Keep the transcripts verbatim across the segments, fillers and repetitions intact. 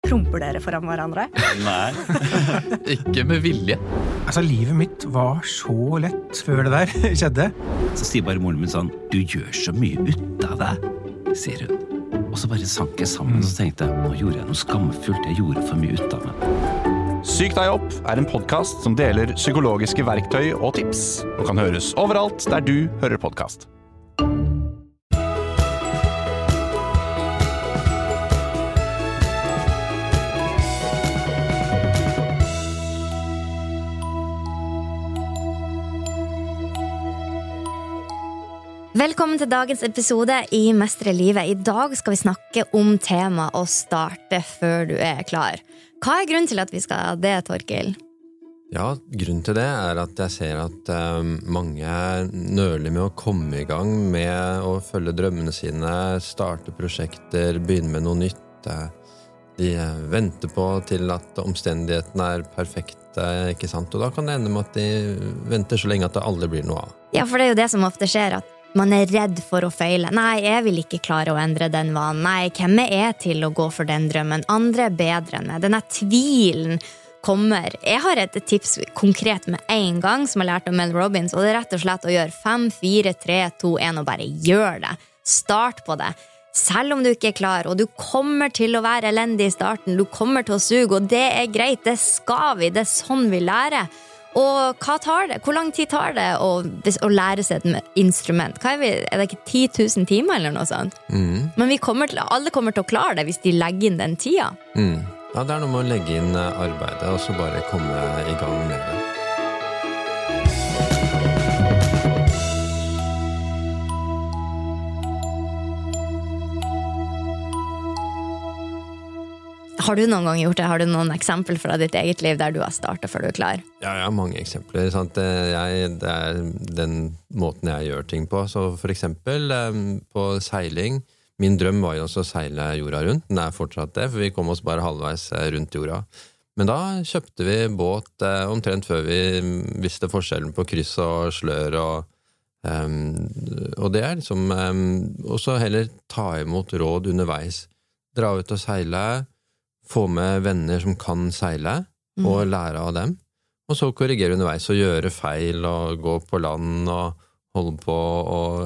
Promper dere foran hverandre? Nei. Ikke med vilje. Altså, livet mitt var så lett før det der skjedde. Så sier bare moren min sånn, du gjør så mye ut av deg, sier hun. Og så bare sank jeg sammen, og så tenkte jeg, nå gjorde jeg noe skammefullt, jeg gjorde for mye ut av meg. Syk deg opp er en podcast som deler psykologiske verktøy og tips, og kan høres overalt der du hører podcast. Velkommen til dagens episode i Mestre livet. I dag skal vi snakke om tema å starte før du er klar. Hva er grunnen til at vi skal det, Torkil? Ja, grunnen til det er at jeg ser at um, mange nøler med å komme i gang med å følge drømmene sine, starte prosjekter, begynne med noe nytt. De venter på til at omstendighetene er perfekte, ikke sant? Og da kan det ende med at de venter så lenge at det aldri blir noe av. Ja, for det er jo det som ofte skjer, at man er redd for å feile. Nei, jeg vil ikke klare å endre den vanen. Nei, hvem er jeg til å gå for den drømmen? Andre er bedre enn meg. Denne tvilen kommer. Jeg har et tips konkret med en gang som jeg lærte av Mel Robbins, og det er rett og slett å gjøre fem, fire, tre, to, en og bare gjør det. Start på det. Selv om du ikke er klar, og du kommer til å være elendig i starten, du kommer til å suge, og det er greit, det skal vi, det er sånn vi lærer. Og hva tar det? Hvor lang tid tar det å, å lære seg et instrument? Hva er, vi, er det ikke ti tusen timer eller noe sånt? Mm. Men vi kommer til, alle kommer til å klare det hvis de legger inn den tida. Mm. Ja, det er noe med å legge inn arbeidet og så bare komme i gang med det. Har du noen gang gjort det? Har du noen eksempel fra ditt eget liv der du har startet før du er klar? Ja, jeg har mange eksempler. Sant? Jeg, det er den måten jeg gjør ting på. Så for eksempel på seiling. Min drøm var jo også å seile jorda rundt. Den er fortsatt det, for vi kom oss bare halvveis rundt jorda. Men da kjøpte vi båt omtrent før vi visste forskjellen på kryss og slør. Og, um, og det er liksom um, også heller ta imot råd underveis. Dra ut og seile, få med venner som kan seile, og lære av dem. Og så korrigere underveis og gjøre feil, og gå på land, og holde på og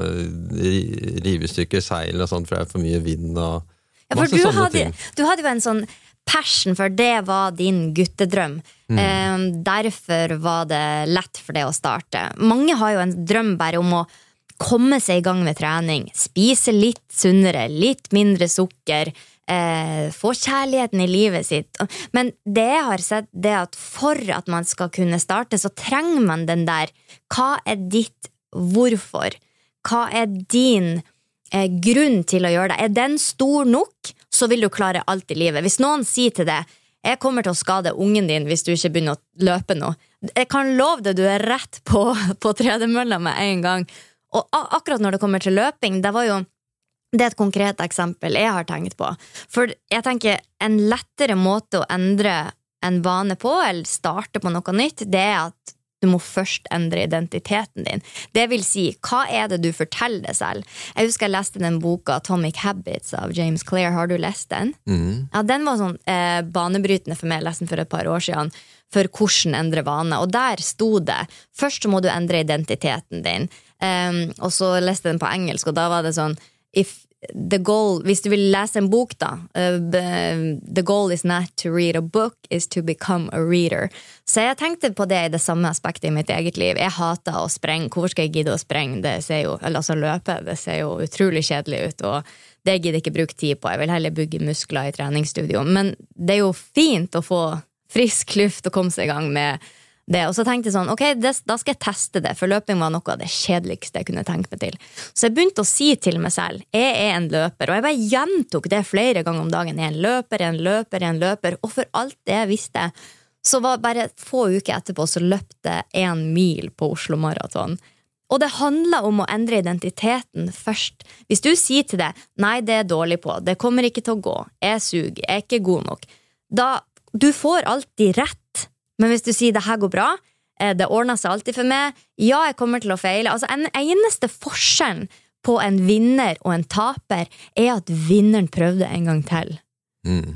rive stykker seil og sånt, for det er for mye vind og ja, masse du sånne hadde, ting. Du hadde jo en sånn passion for det var din guttedrøm. Mm. Eh, derfor var det lett for det å starte. Mange har jo en drøm bare om å komme seg i gang med trening, spise litt sunnere, litt mindre sukker, Eh, få kjærligheten i livet sitt. Men det jeg har sett, det er at for at man skal kunne starte, så trenger man den der, hva er ditt hvorfor? Hva er din eh, grunn til å gjøre det? Er den stor nok, så vil du klare alt i livet. Hvis noen sier til deg, jeg kommer til å skade ungen din hvis du ikke begynner å løpe nå. Jeg kan love deg, du er rett på, på tredemølla med en gang. Og akkurat når det kommer til løping, det var jo Det er et konkret eksempel jeg har tenkt på. For jeg tenker, en lettere måte å endre en vane på, eller starte på noe nytt, det er at du må først endre identiteten din. Det vil si, hva er det du forteller deg selv? Jeg husker jeg leste den boka Atomic Habits av James Clear. Har du lest den? Mm. Ja, den var sånn eh, banebrytende for meg. Jeg leste den for et par år siden, for hvordan endre vane. Og der sto det, først så må du endre identiteten din. Um, og så leste jeg den på engelsk, og da var det sånn, if the goal, hvis du vil lese en bok da, uh, the goal is not to read a book, is to become a reader. Så jeg tenkte på det i det samme aspektet i mitt eget liv. Jeg hater å sprenge. Hvorfor skal jeg gidde å sprenge? Det ser jo, eller altså løpe, det ser jo utrolig kjedelig ut, og det gidder jeg ikke bruke tid på. Jeg vil heller bygge muskler i treningsstudio. Men det er jo fint å få frisk luft og komme seg i gang med det. Og så tenkte jeg sånn, ok, det, da skal jeg teste det, for løping var noe av det kjedeligste jeg kunne tenke meg til. Så jeg begynte å si til meg selv, jeg er en løper, og jeg bare gjentok det flere ganger om dagen. Jeg er en løper, en løper, en løper, og for alt det jeg visste, så var bare få uker etterpå så løpte en mil på Oslo Marathon. Og det handler om å endre identiteten først. Hvis du sier til deg, nei, det er dårlig på, det kommer ikke til å gå, jeg suger, jeg er ikke god nok, da, du får alltid rett. Men hvis du sier det her går bra, det ordner seg alltid for meg, ja, jeg kommer til å feile. Altså, en eneste forskjell på en vinner og en taper er at vinneren prøvde en gang til. Mm.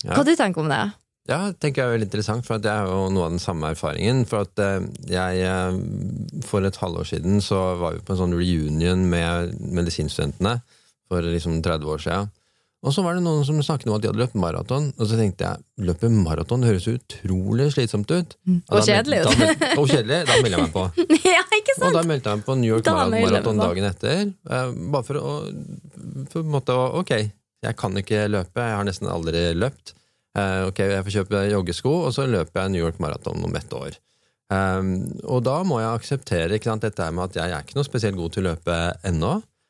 Ja. Hva du tenker om det? Ja, det tenker jeg er veldig interessant, for at jeg har jo noe av den samme erfaringen. For at eh, jeg, eh, for et halvår siden, så var vi på en sånn reunion med medisinstudentene for liksom tretti år siden. Og så var det noen som snakket om at de hadde løpt maraton, og så tenkte jeg, løpe maraton, det høres utrolig slitsomt ut. Mm. Og, og kjedelig ut. Da, og kjedelig, da melder jeg meg på. Ja, ikke sant? Og da meldte jeg meg på New York Marathon dagen etter, eh, bare for å, for en måte å, ok, jeg kan ikke løpe, jeg har nesten aldri løpt. Uh, ok, jeg får kjøpe joggesko, og så løper jeg New York Marathon om ett år. Um, og da må jeg akseptere, ikke sant, dette med at jeg er ikke noe spesielt god til å løpe ennå,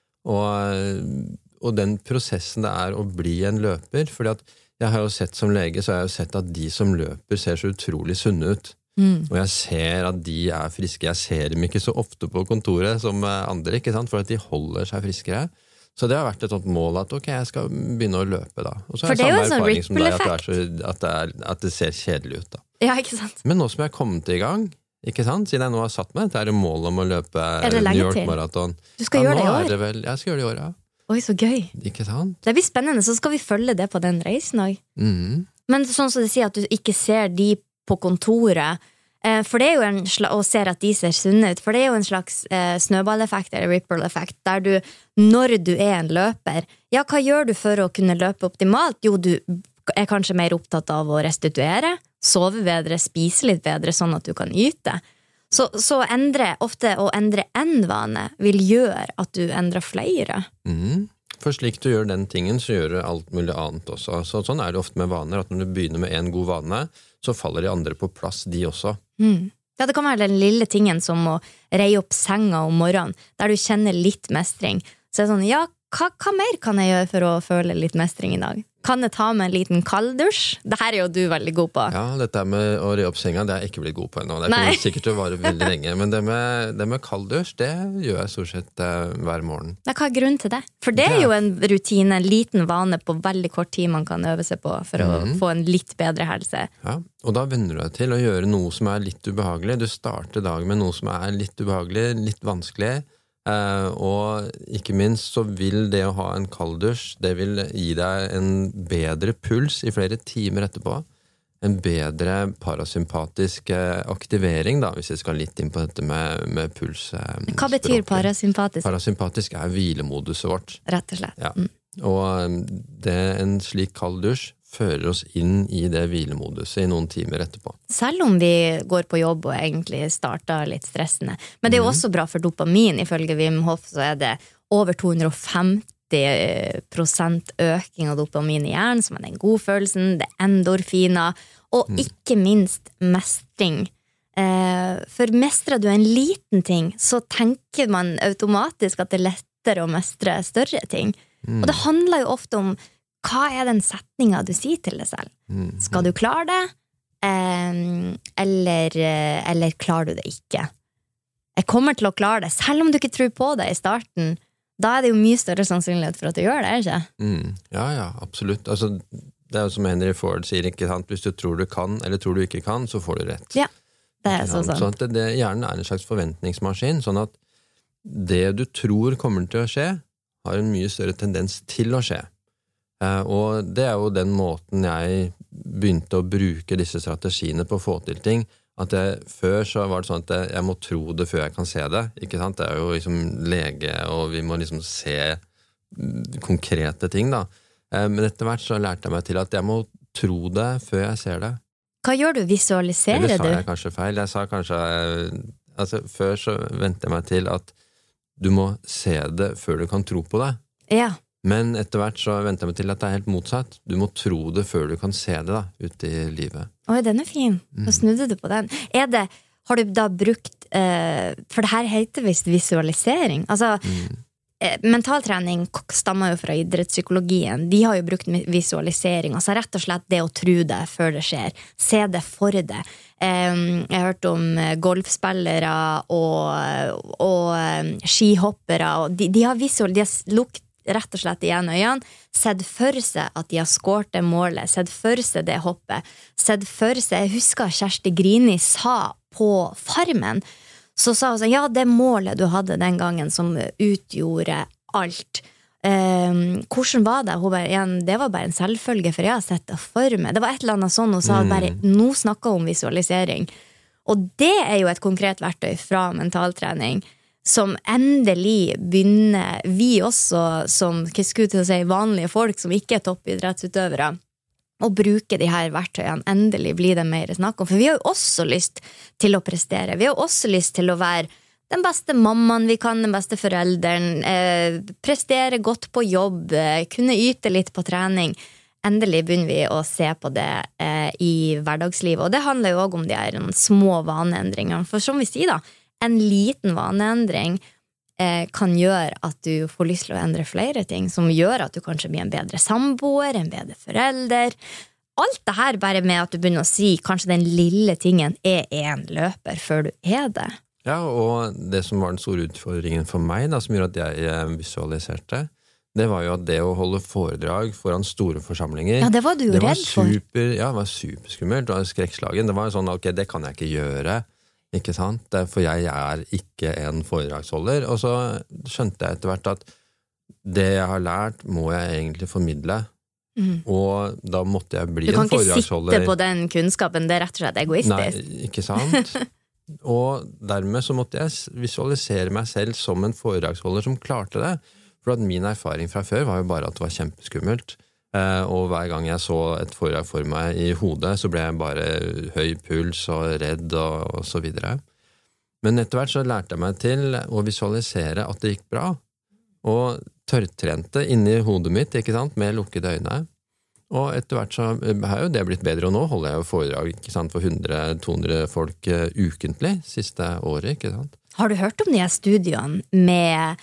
og, og den prosessen det er å bli en løper, fordi at jeg har jo sett som lege, så har jeg jo sett at de som løper ser så utrolig sunne ut. Mm. Og jeg ser at de er friske, jeg ser dem ikke så ofte på kontoret som andre, ikke sant, for at de holder seg friskere. Så det har vært et sånt mål at ok, jeg skal begynne å løpe da. Og så For det er jo en sånn ripple-effekt. At, at, at det ser kjedelig ut da. Ja, ikke sant? Men nå som jeg har kommet i gang, ikke sant? Siden jeg nå har satt meg, det er et mål om å løpe New York Marathon. Du skal ja, gjøre det i år? Det vel, jeg skal gjøre det i år, ja. Oi, så gøy. Ikke sant? Det blir spennende, så skal vi følge det på den reisen også. Mm. Men sånn som du sier at du ikke ser de på kontoret, for det er jo en slags, og ser at de ser sunne ut, for det er jo en slags eh, snøballeffekt eller ripple-effekt, der du, når du er en løper, ja, hva gjør du for å kunne løpe optimalt? Jo, du er kanskje mer opptatt av å restituere, sove bedre, spise litt bedre, sånn at du kan yte. Så, så endre, ofte å endre en vane vil gjøre at du endrer flere. Mhm. For slik du gjør den tingen, så gjør du alt mulig annet også. Så sånn er det ofte med vaner, at når du begynner med en god vane, så faller de andre på plass, de også. Mm. Ja, det kan være den lille tingen som å reie opp senga om morgenen, der du kjenner litt mestring. Så er det sånn, ja, hva, hva mer kan jeg gjøre for å føle litt mestring i dag? Kan jeg ta med en liten kalddusj? Det her er jo du veldig god på. Ja, dette med å re opp senga, det er jeg ikke blitt god på ennå. Det kommer sikkert til å vare veldig lenge. Men det med, det med kalddusj, det gjør jeg stort sett uh, hver morgen. Hva er grunnen til det? For det er jo en rutine, en liten vane på veldig kort tid man kan øve seg på for å mm. få en litt bedre helse. Ja, og da venner du deg til å gjøre noe som er litt ubehagelig. Du starter dagen med noe som er litt ubehagelig, litt vanskelig. Uh, og ikke minst så vil det å ha en kalddusj, det vil gi deg en bedre puls i flere timer etterpå, en bedre parasympatisk aktivering da, hvis jeg skal litt inn på dette med, med puls. Uh, Hva betyr språket. Parasympatisk? Parasympatisk er hvilemoduset vårt. Rett og slett. Ja. Mm. Og det, en slik kalddusj fører oss inn i det hvilemoduset i noen timer etterpå. Selv om vi går på jobb og egentlig starter litt stressende. Men det er jo også bra for dopamin. Ifølge Wim Hof så er det over to hundre og femti prosent øking av dopamin i hjernen, som er den gode følelsen, det er endorfiner, og ikke minst mestring. For mestrer du en liten ting, så tenker man automatisk at det er lettere å mestre større ting. Mm. Og det handler jo ofte om hva er den setningen du sier til deg selv? Mm. Skal du klare det? Eh, eller, eller klarer du det ikke? Jeg kommer til å klare det, selv om du ikke tror på det i starten. Da er det jo mye større sannsynlighet for at du gjør det, ikke? Mm. Ja, ja, absolutt. Altså, det er jo som Henry Ford sier, ikke sant? Hvis du tror du kan, eller tror du ikke kan, så får du rett. Ja, det er så sant. Så det, det, hjernen er en slags forventningsmaskin, sånn at det du tror kommer til å skje, har en mye større tendens til å skje. Og det er jo den måten jeg begynte å bruke disse strategiene på å få til ting, at jeg, før så var det sånn at jeg, jeg må tro det før jeg kan se det, ikke sant? Det er jo liksom lege, og vi må liksom se konkrete ting da. Men etter hvert så lærte jeg meg til at jeg må tro det før jeg ser det. Hva gjør du? Visualiserer du? Eller sa jeg kanskje feil? Jeg sa kanskje, altså før så ventet jeg meg til at du må se det før du kan tro på det. Ja. Men etter hvert så venter jeg meg til at det er helt motsatt. Du må tro det før du kan se det da, ute i livet. Oi, den er fin. Da snudde du på den. Er det, har du da brukt, uh, for det her heter visst visualisering. Altså, mm. eh, mentaltrening stammer jo fra idrettspsykologien. De har jo brukt visualisering. Altså rett og slett det å tro det før det skjer. Se det for det. Um, jeg har hørt om golfspillere og, og um, skihoppere. Og de, de har visual, de har lukt rett og slett igjen øynene, sett for seg at de har skåret det målet, sett for seg det hoppet, sett for seg, jeg husker Kjersti Grini sa på Farmen, så sa hun sånn, ja, det målet du hadde den gangen som utgjorde alt, Um, hvordan var det? Hun bare, igjen, det var bare en selvfølge, for jeg har sett det for meg. Det var et eller annet sånn, hun sa Mm. bare, nå snakket hun om visualisering. Og det er jo et konkret verktøy fra mentaltrening, som endelig begynner vi også, som hva skulle jeg til å si, vanlige folk som ikke er toppidrettsutøvere, å bruke de her verktøyene. Endelig blir det mer snakk om. For vi har jo også lyst til å prestere. Vi har også lyst til å være den beste mammaen vi kan, den beste forelderen, eh, prestere godt på jobb, eh, kunne yte litt på trening. Endelig begynner vi å se på det eh, i hverdagslivet. Og det handler jo også om de her små vaneendringene. For som vi sier da, en liten vaneendring eh, kan gjøre at du får lyst til å endre flere ting, som gjør at du kanskje blir en bedre samboer, en bedre forelder. Alt det her bare med at du begynner å si kanskje den lille tingen er en løper før du er det. Ja, og det som var den store utfordringen for meg, da, som gjorde at jeg visualiserte, det var jo at det å holde foredrag foran store forsamlinger, Ja, det var du jo det var redd for. super, ja, det var superskummelt, det var skrekkslagen. Det var sånn, ok, det kan jeg ikke gjøre, ikke sant? Det er For jeg er ikke en foredragsholder. Og så skjønte jeg etter hvert at det jeg har lært, må jeg egentlig formidle. Mm. Og da måtte jeg bli Du kan en ikke sitte foredragsholder. på den kunnskapen, det er rett og slett egoistisk. Nei, ikke sant? Og dermed så måtte jeg visualisere meg selv som en foredragsholder som klarte det. For at min erfaring fra før var jo bare at det var kjempeskummelt. Eh, og hver gang jeg så et foredrag for meg i hodet, så ble jeg bare høy puls og redd og, og så videre. Men etter hvert så lærte jeg meg til å visualisere at det gikk bra. Og tørrtrente inni hodet mitt, ikke sant, med lukkede øyne. Og etter hvert så har jo det blitt bedre, og nå holder jeg jo foredrag, ikke sant, for hundre til to hundre folk uh, ukentlig, siste året, ikke sant? Har du hørt om de her studiene med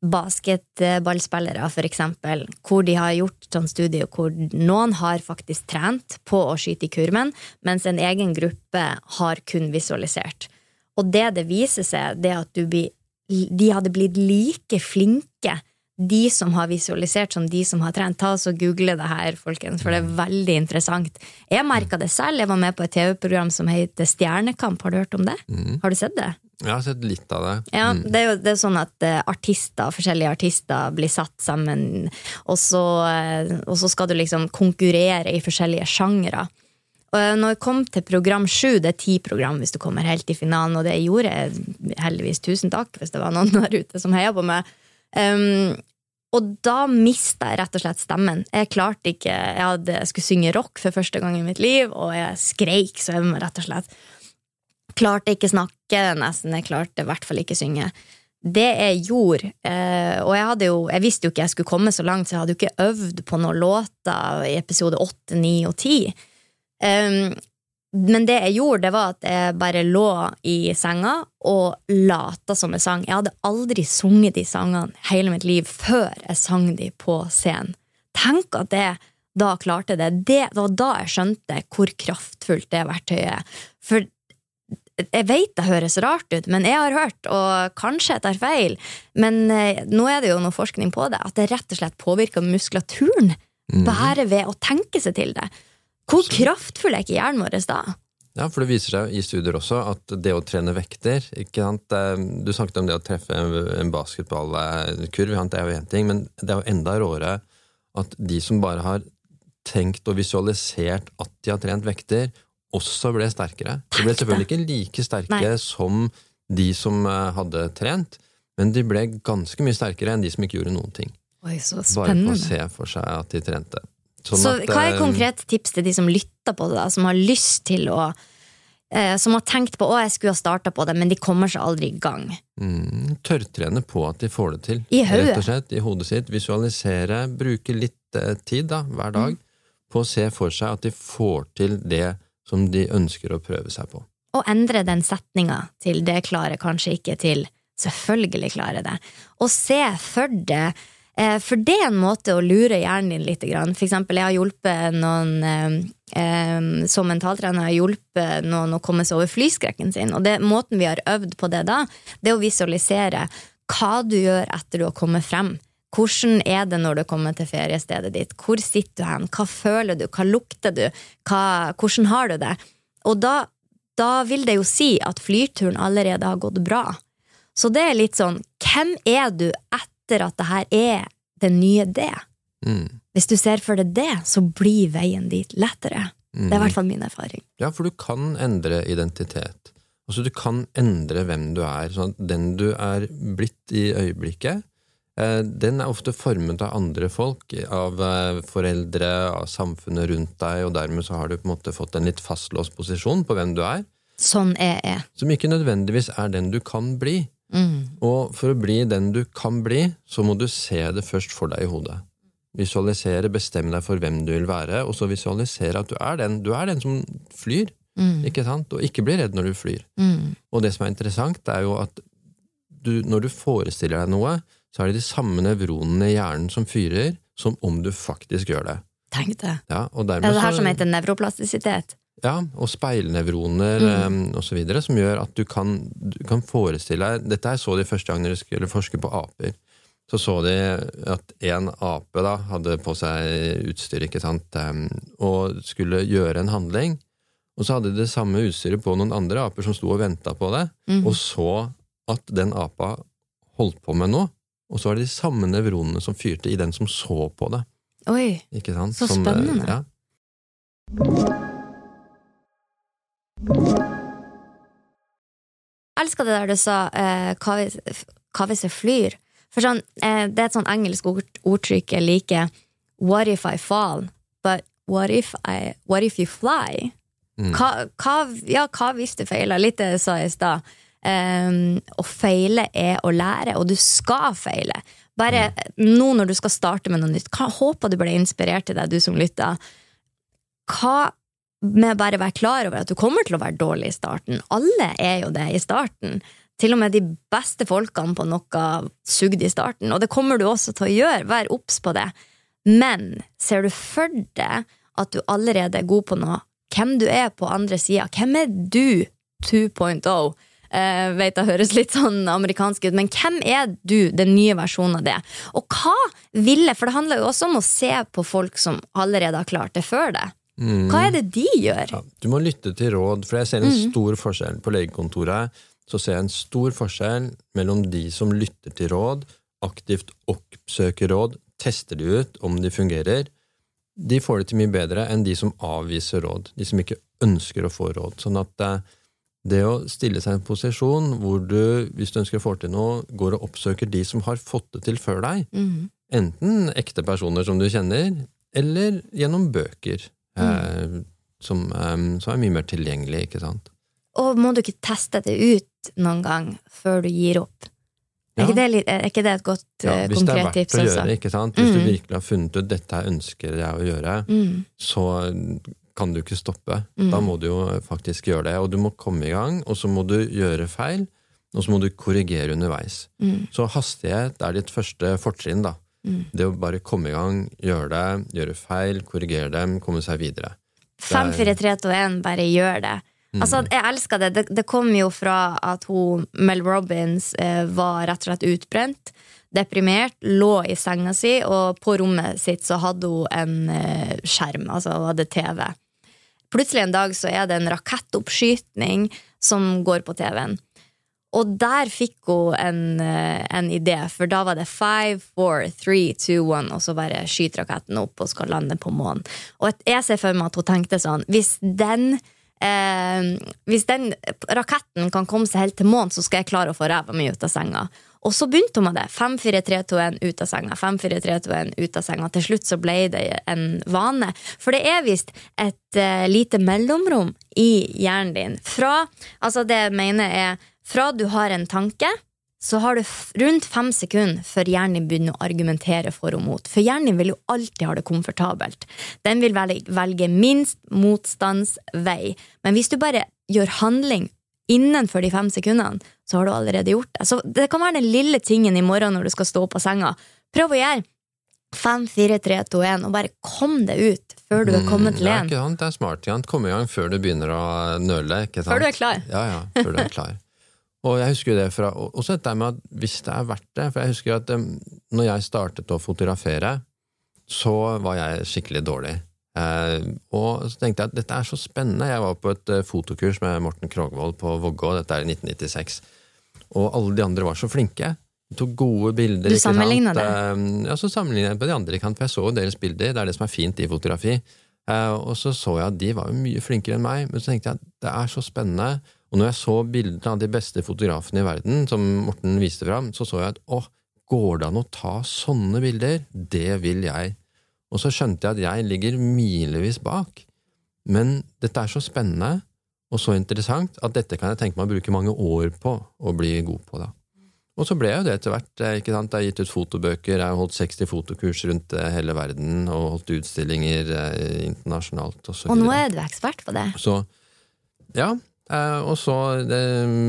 basketballspillere, for eksempel, hvor de har gjort sånn studie hvor noen har faktisk trent på å skyte i kurven, mens en egen gruppe har kun visualisert. Og det det viser seg, det er at du blir, de hadde blitt like flinke, de som har visualisert som de som har trent. Ta oss og google det her, folkens, for det er veldig interessant. Jeg merket det selv, jeg var med på et T V-program som heter Stjernekamp, har du hørt om det? Mm. Har du sett det? Jeg har sett litt av det. Ja, Mm. det er jo det er sånn at uh, artister, forskjellige artister blir satt sammen, og så, uh, og så skal du liksom konkurrere i forskjellige sjangere. Og uh, når jeg kom til program sju, det er ti program hvis du kommer helt i finalen, og det gjorde jeg heldigvis, tusen takk hvis det var noen der ute som heier på meg. Um, og da mistet jeg rett og slett stemmen. Jeg klarte ikke, jeg, hadde, jeg skulle synge rock for første gang i mitt liv, og jeg skreik så jeg rett og slett. Klarte ikke snakke nesten, jeg klarte i hvert fall ikke synge. Det jeg gjorde, eh, og jeg hadde jo, jeg visste jo ikke jeg skulle komme så langt, så jeg hadde jo ikke øvd på noen låter i episode åtte, ni og ti. Um, men det jeg gjorde, det var at jeg bare lå i senga og lata som jeg sang. Jeg hadde aldri sunget de sangene hele mitt liv før jeg sang de på scenen. Tenk at det da klarte det. Det var da jeg skjønte hvor kraftfullt det verktøyet er. For jeg vet det høres rart ut, men jeg har hørt, og kanskje jeg tar feil, men eh, nå er det jo noe forskning på det, at det rett og slett påvirker muskulaturen Mm. bare ved å tenke seg til det. Hvor kraftfull er ikke hjernen vår da? Ja, for det viser seg i studier også at det å trene vekter, ikke sant, det- du snakket om det å treffe en, en basketballkurv, det er jo en ting, men det er jo enda råere at de som bare har tenkt og visualisert at de har trent vekter, også ble sterkere. De ble selvfølgelig ikke like sterke Nei. som de som eh, hadde trent, men de ble ganske mye sterkere enn de som ikke gjorde noen ting. Oi, så Bare for å spennende. se for seg at de trente. Sånn Så at, hva er eh, konkrete tips til de som lytter på det da, som har lyst til å eh, som har tenkt på, å jeg skulle ha startet på det, men de kommer seg aldri i gang. Mm, tørrtrene på at de får det til. I hodet. Rett og slett, i hodet sitt. Visualisere, bruke litt eh, tid da, hver dag, på å se for seg at de får til det som de ønsker å prøve seg på. Og endre den setninga til det klarer kanskje ikke til selvfølgelig klarer det. Og se for det, eh, for det er en måte å lure hjernen din litt grann. For eksempel, jeg har hjulpet noen eh, eh, som mentaltrener har hjulpet noen å komme seg over flyskrekken sin, og det, måten vi har øvd på det da, det er å visualisere hva du gjør etter du har kommet frem. Hvordan er det når du kommer til feriestedet ditt? Hvor sitter du hen? Hva føler du? Hva lukter du? Hva, hvordan har du det? Og da, da vil det jo si at flyturen allerede har gått bra. Så det er litt sånn, hvem er du etter at det her er det nye det. Mm. Hvis du ser for deg det, så blir veien dit lettere. Mm. Det er i hvert fall min erfaring. Ja, for du kan endre identitet. Altså, du kan endre hvem du er. Sånn at den du er blitt i øyeblikket, eh, den er ofte formet av andre folk, av eh, foreldre, av samfunnet rundt deg, og dermed så har du på en måte fått en litt fastlåst posisjon på hvem du er. Sånn er jeg. Som ikke nødvendigvis er den du kan bli. Mm. Og for å bli den du kan bli, så må du se det først for deg i hodet. Visualisere, bestemme deg for hvem du vil være, og så visualisere at du er den. Du er den som flyr, mm. ikke sant? Og ikke bli redd når du flyr. Mm. Og det som er interessant, er jo at du, når du forestiller deg noe, så er det de samme nevronene i hjernen som fyrer, som om du faktisk gjør det. Tenk det. Ja, og er det her så, som heter nevroplastisitet? Ja, og speilnevroner mm. um, og så videre, som gjør at du kan, du kan forestille deg, dette er så de første gang når de skulle forske på aper, så så de at en ape da hadde på seg utstyr, ikke sant, um, og skulle gjøre en handling, og så hadde de det samme utstyret på noen andre aper som sto og ventet på det, mm. og så at den apa holdt på med noe, og så var det de samme nevronene som fyrte i den som så på det. Oi, ikke sant? Så som, spennende. Ja. Jeg elsker det der du sa eh, hva, hvis, hva hvis jeg flyr? For sånn, eh, det er et sånn engelsk ord, ordtrykk jeg liker. What if I fall? But what if, I, what if you fly? Mm. Hva, hva, ja, hva hvis du feiler? Litt det jeg sa i sted. Um, å feile er å lære, og du skal feile. Bare mm. nå når du skal starte med noe nytt, hva, håper du ble inspirert til deg, du som lytter. Hva med bare være klar over at du kommer til å være dårlig i starten. Alle er jo det i starten. Til og med de beste folkene på noe sugde i starten. Og det kommer du også til å gjøre. Vær obs på det. Men ser du for deg at du allerede er god på noe, hvem du er på andre siden, hvem er du to punkt oh? Uh, vet det høres litt sånn amerikansk ut, men hvem er du, den nye versjonen av det? Og hva ville, for det handler jo også om å se på folk som allerede har klart det før det. Mm. Hva er det de gjør? Ja, du må lytte til råd, for jeg ser en mm. stor forskjell på legekontoret, så ser jeg en stor forskjell mellom de som lytter til råd, aktivt oppsøker råd, tester de ut om de fungerer. De får det til mye bedre enn de som avviser råd, de som ikke ønsker å få råd. Sånn at det å stille seg i en posisjon hvor du, hvis du ønsker å få til noe, går og oppsøker de som har fått det til før deg, mm. enten ekte personer som du kjenner, eller gjennom bøker. Mm. Som, um, som er mye mer tilgjengelig, ikke sant? Og må du ikke teste det ut noen gang før du gir opp? Ja. Er, ikke det, er ikke det et godt ja, konkret tips? Hvis det er verdt å gjøre, ikke sant? Hvis mm. du virkelig har funnet ut dette jeg ønsker jeg å gjøre, mm. så kan du ikke stoppe. Mm. Da må du jo faktisk gjøre det, og du må komme i gang, og så må du gjøre feil, og så må du korrigere underveis. Mm. Så hastighet er ditt første fortrinn da. Mm. Det å bare komme i gang, gjøre det, gjøre feil, korrigere dem, komme seg videre. fem, fire, tre, to, en, bare gjør det. Mm. Altså, jeg elsker det. det. Det kom jo fra at hun, Mel Robbins, eh, var rett og slett utbrent, deprimert, lå i senga si, og på rommet sitt så hadde hun en eh, skjerm, altså hun hadde T V. Plutselig en dag så er det en rakettoppskytning som går på T V-en. Og der fikk hun en, en idé, for da var det five, four, three, two, one, og så bare skyter raketten opp og skal lande på månen. Og jeg ser for meg at hun tenkte sånn, hvis den, eh, hvis den raketten kan komme seg helt til månen, så skal jeg klare å få ræva mi ut av senga. Og så begynte hun med det, fem, fire, tre, to, en ut av senga, fem, fire, tre, to, en ut av senga. Til slutt så ble det en vane. For det er vist et uh, lite mellomrom i hjernen din. Fra, altså det jeg mener er, fra du har en tanke, så har du rundt fem sekunder før hjernen begynner å argumentere for og mot. For hjernen vil jo alltid ha det komfortabelt. Den vil velge, velge minst motstandsvei. Men hvis du bare gjør handling innenfor de fem sekundene, så har du allerede gjort det. Så det kan være den lille tingen i morgen når du skal stå på senga. Prøv å gjøre fem, fire, tre, to, en, og bare kom det ut før du er kommet til en. Mm, ja, det er smart, Jan. Kom i gang før du begynner å nøle, ikke sant? Før du er klar. Ja, ja, før du er klar. Og jeg husker det fra, også dette med at hvis det er verdt det, for jeg husker at um, når jeg startet å fotografere, så var jeg skikkelig dårlig. Eh, og så tenkte jeg at dette er så spennende. Jeg var på et uh, fotokurs med Morten Krogvold på Vågå, dette er i nitten nittiseks, og alle de andre var så flinke. tok gode bilder. Du sammenlignet det? Ja, så sammenlignet jeg på de andre, for jeg så deres bilder, det er det som er fint i fotografi. Og så så jeg at de var jo mye flinkere enn meg, men så tenkte jeg at det er så spennende. Og når jeg så bildene av de beste fotografene i verden, som Morten viste fram, så så jeg at, åh, går det an å ta sånne bilder? Det vil jeg. Og så skjønte jeg at jeg ligger milevis bak. Men dette er så spennende og så interessant at dette kan jeg tenke meg å bruke mange år på å bli god på da. Og så ble jeg jo det etter hvert, ikke sant? Jeg har gitt ut fotobøker, jeg har holdt seksti fotokurs rundt hele verden og holdt utstillinger internasjonalt og så videre. Og nå er du ekspert på det. Så, ja, og så det,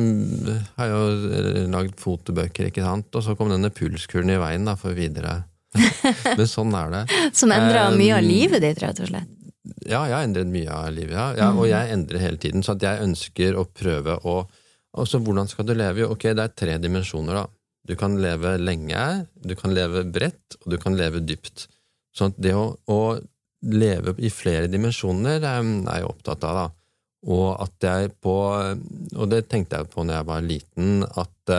har jeg jo laget fotobøker, ikke sant? Og så kom denne pulskuren i veien da, for videre. Men sånn er det. Som endret mye av livet ditt, rett og slett. Ja, jeg har endret mye av livet, ja. ja og jeg endrer hele tiden, så at jeg ønsker å prøve å og så hvordan skal du leve? Ok, det er tre dimensjoner da. Du kan leve lenge, du kan leve bredt, og du kan leve dypt. Så det å, å leve i flere dimensjoner er jeg opptatt av da. Og at jeg på, og det tenkte jeg på når jeg var liten, at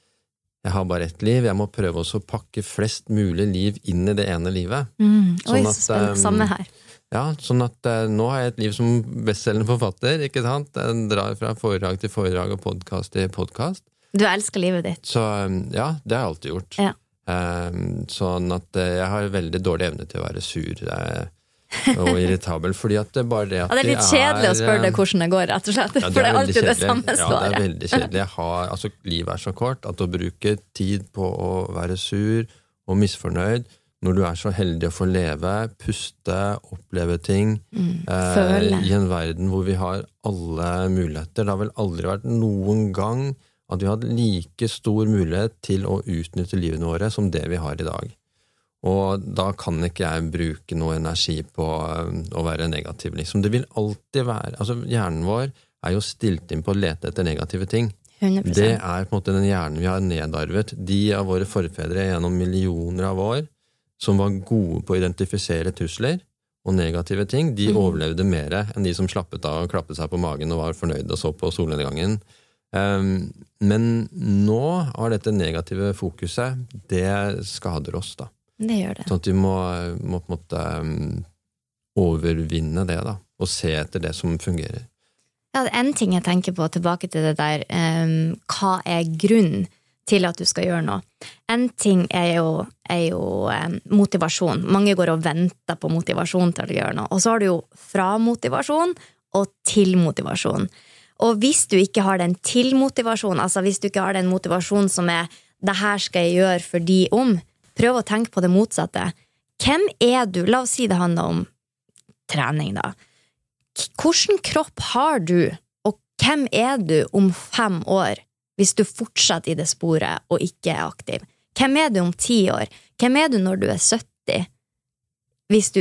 jeg har bare ett liv, jeg må prøve også å pakke flest mulig liv inn i det ene livet. Mm. Oi, sånn så spennende, samme her. Ja, sånn at eh, nå har jeg et liv som bestselgende forfatter, ikke sant? Jeg drar fra foredrag til foredrag og podcast til podcast. Du elsker livet ditt. Så ja, det har jeg alltid gjort. Ja. Um, sånn at eh, jeg har veldig dårlig evne til å være sur eh, og irritabel, fordi at det bare det at ja, det er litt kjedelig å spørre deg hvordan det går, rett og slett. Ja, for det er alltid kjedelig. Det samme svaret. Ja, det er veldig kjedelig. Jeg har, altså, livet er så kort at å bruke tid på å være sur og misfornøyd, når du er så heldig å få leve, puste, oppleve ting, mm, eh, i en verden hvor vi har alle muligheter. Det har vel aldri vært noen gang at vi har hatt like stor mulighet til å utnytte livene våre som det vi har i dag. Og da kan ikke jeg bruke noe energi på å være negativ, liksom. Det vil alltid være, altså hjernen vår er jo stilt inn på å lete etter negative ting. hundre prosent. Det er på en måte den hjernen vi har nedarvet. De av våre forfedre gjennom millioner av år, som var gode på å identifisere trusler og negative ting, de mm. overlevde mer enn de som slappet av og klappet seg på magen og var fornøyd og så på solnedgangen. Um, men nå har dette negative fokuset, det skader oss da. Det gjør det. Sånn at vi må, må på en måte um, overvinne det da, og se etter det som fungerer. Ja, en ting jeg tenker på, tilbake til det der, um, hva er grunnen til at du skal gjøre noe. En ting er jo, er jo eh, motivasjon. Mange går og venter på motivasjon til å gjøre noe. Og så har du jo fra motivasjon og til motivasjon. Og hvis du ikke har den til motivasjon, altså hvis du ikke har den motivasjon som er det her skal jeg gjøre for de om, prøv å tenke på det motsatte. Hvem er du? La oss si det handler om trening da. Hvordan kropp har du? Og hvem er du om fem år? Hvis du fortsetter i det sporet og ikke er aktiv. Hvem er du om ti år? Hvem er du når du er sytti? Hvis du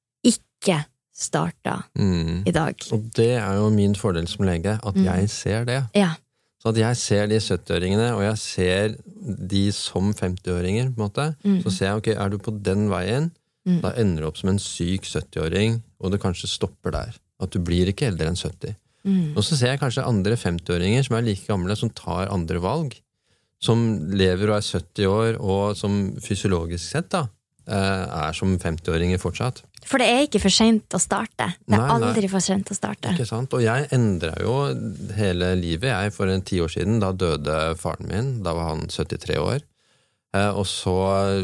ikke starter mm. i dag. Og det er jo min fordel som lege, at mm. jeg ser det. Ja. Så at jeg ser de sytti-åringene, og jeg ser de som femti-åringer, på en måte. Mm. Så ser jeg, ok, er du på den veien, mm. da ender du opp som en syk sytti-åring, og det kanskje stopper der. At du blir ikke eldre enn sytti. Mm. Og så ser jeg kanskje andre femti-åringer som er like gamle, som tar andre valg, som lever og er sytti år, og som fysiologisk sett da, er som femti-åringer fortsatt. For det er ikke for sent å starte. Det er nei, aldri nei. For sent å starte. Ikke sant? Og jeg endret jo hele livet. Jeg for en ti år siden, da døde faren min, da var han syttitre år. Og så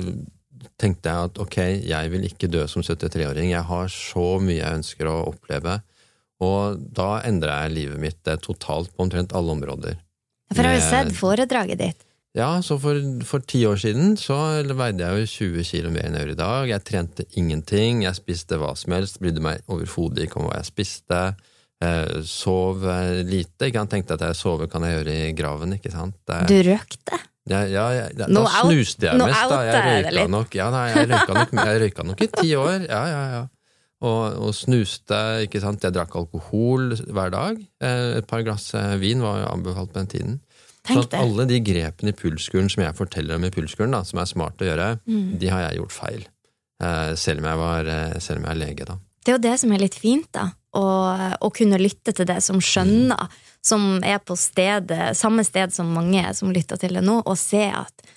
tenkte jeg at ok, jeg vil ikke dø som syttitre-åring. Jeg har så mye jeg ønsker å oppleve. Og da endret jeg livet mitt totalt på omtrent alle områder. For har du sett foredraget ditt? Ja, så for, for ti år siden så veide jeg jo tjue kilo mer enn jeg gjør i dag. Jeg trente ingenting, jeg spiste hva som helst, brydde meg overhodet ikke om hva jeg spiste, eh, sov lite. Jeg tenkte at jeg sover kan jeg gjøre i graven, ikke sant? Det, du røkte? Ja, ja, ja da, da snuste jeg mest da. Jeg røyka nok, ja, nei, jeg røyka nok, jeg røyka nok i ti år, ja, ja, ja. Og, og snuste, ikke sant, jeg drakk alkohol hver dag, et par glass vin var anbefalt på den tiden. Så at alle de grepene i pulskuren som jeg forteller om i pulskuren da, som er smart å gjøre, mm. de har jeg gjort feil, selv om jeg var, selv om jeg er lege da. Det er jo det som er litt fint da, å, å kunne lytte til det som skjønner, mm. som er på stedet, samme sted som mange som lytter til det nå, og se at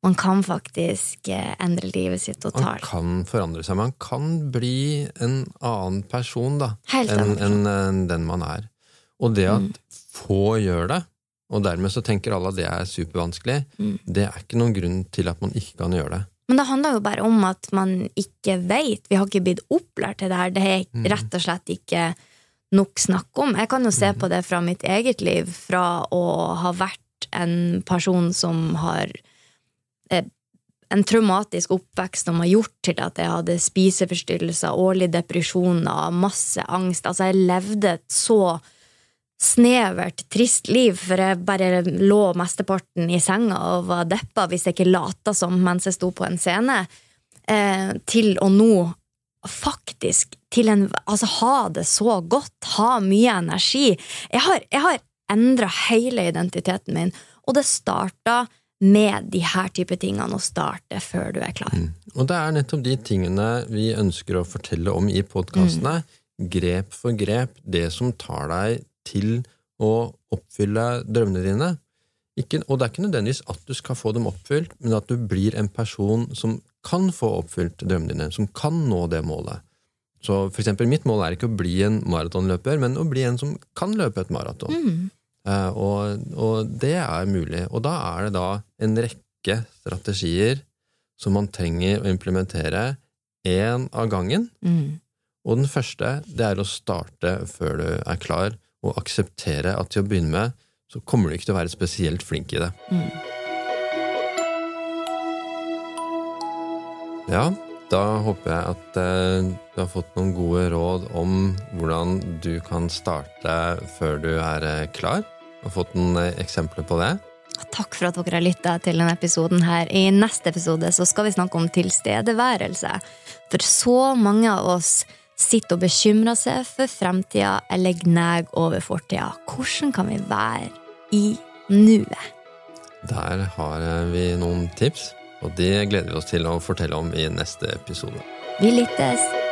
man kan faktisk endre livet sitt Man totalt. kan forandre seg, man kan bli en annen person da, Helt enn annen enn, enn den man er. Og det at få gjør det, og dermed så tenker alle at det er supervanskelig, det er ikke noen grunn til at man ikke kan gjøre det. Men det handler jo bare om at man ikke vet. Vi har ikke blitt opplært til det her. Det er rett og slett ikke nok snakk om. Jeg kan jo se på det fra mitt eget liv, fra å ha vært en person som har eh, en traumatisk oppvekst som har gjort til at jeg hadde spiseforstyrrelser, årlige depresjoner, masse angst. Altså jeg levde et så snevert, trist liv, for jeg bare lå mesteparten i senga og var deppa hvis jeg ikke lata som mens jeg sto på en scene, eh, til å nå faktisk til en, altså ha det så godt, ha mye energi. Jeg har, jeg har endret hele identiteten min, og det startet med de her type tingene å starte før du er klar. Mm. Og det er nettopp de tingene vi ønsker å fortelle om i podcastene, mm. grep for grep, det som tar deg til å oppfylle drømmene dine. Ikke, og det er ikke nødvendigvis at du skal få dem oppfylt, men at du blir en person som kan få oppfylt drømmene dine, som kan nå det målet. Så for eksempel, mitt mål er ikke å bli en maratonløper, men å bli en som kan løpe et maraton. Mm. Uh, og, og det er mulig. Og da er det da en rekke strategier som man trenger å implementere en av gangen. Mm. Og den første, det er å starte før du er klar, og akseptere at til å begynne med, så kommer du ikke til å være spesielt flink i det. Mm. Ja, da håper jeg at eh, du har fått noen gode råd om hvordan du kan starte før du er eh, klar, og fått noen eh, eksempler på det. Takk for at dere har lyttet til denne episoden her. I neste episode så skal vi snakke om tilstedeværelse. For så mange av oss sitter og bekymrer seg for fremtiden eller gneg over fortiden. Hvordan kan vi være i nuet? Der har vi noen tips, og det gleder vi oss til å fortelle om i neste episode. Vi lyttes!